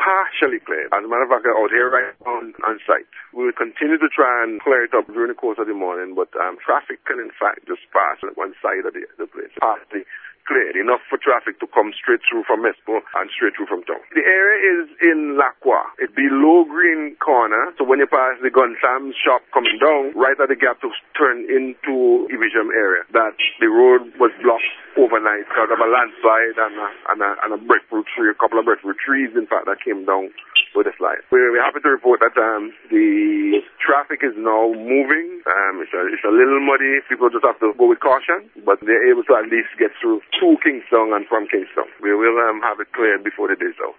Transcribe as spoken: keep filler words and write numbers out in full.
partially cleared. As a matter of fact, out here right on, on site. We will continue to try and clear it up during the course of the morning, but um, traffic can in fact just pass on one side of the, the place. Partly cleared, enough for traffic to come straight through from Mespo and straight through from town. The area is in Lacroix. It's below Green Corner, so when you pass the Gun Sam's shop coming down, right at the gap to turn into Evesham area, that the road was blocked overnight because of a landslide and a, and a, and a breadfruit tree, a couple of breadfruit trees, in fact, that came down with a slide. We're, we're happy to report that um, the traffic is now moving. Um, it's, a, it's a little muddy. People just have to go with caution, but they're able to at least get through to Kingston and from Kingston. We will um, have it cleared before the day's out.